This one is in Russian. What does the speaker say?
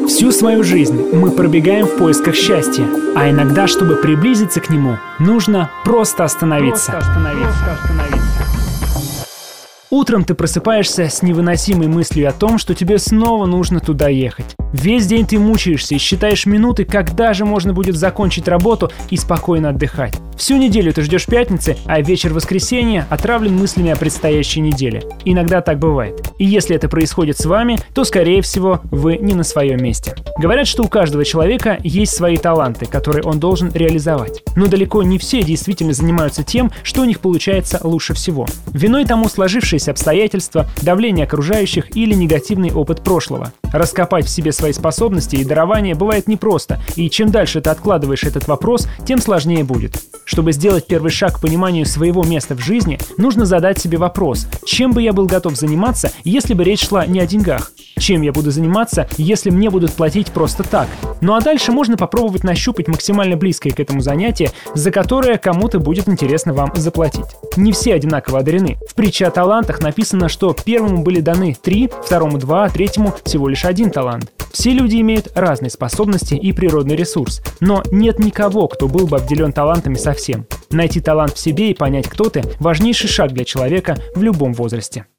Всю свою жизнь мы пробегаем в поисках счастья, а иногда, чтобы приблизиться к нему, нужно просто остановиться. Утром ты просыпаешься с невыносимой мыслью о том, что тебе снова нужно туда ехать. Весь день ты мучаешься и считаешь минуты, когда же можно будет закончить работу и спокойно отдыхать. Всю неделю ты ждешь пятницы, а вечер воскресенья отравлен мыслями о предстоящей неделе. Иногда так бывает. И если это происходит с вами, то, скорее всего, вы не на своем месте. Говорят, что у каждого человека есть свои таланты, которые он должен реализовать. Но далеко не все действительно занимаются тем, что у них получается лучше всего. Виной тому сложившиеся обстоятельства, давление окружающих или негативный опыт прошлого. Раскопать в себе свои способности и дарования бывает непросто, и чем дальше ты откладываешь этот вопрос, тем сложнее будет. Чтобы сделать первый шаг к пониманию своего места в жизни, нужно задать себе вопрос: чем бы я был готов заниматься, если бы речь шла не о деньгах? Чем я буду заниматься, если мне будут платить просто так? Ну а дальше можно попробовать нащупать максимально близкое к этому занятие, за которое кому-то будет интересно вам заплатить. Не все одинаково одарены. В притче о талантах написано, что первому были даны 3, второму 2, а третьему всего лишь 1 талант. Все люди имеют разные способности и природный ресурс, но нет никого, кто был бы обделен талантами совсем. Найти талант в себе и понять, кто ты – важнейший шаг для человека в любом возрасте.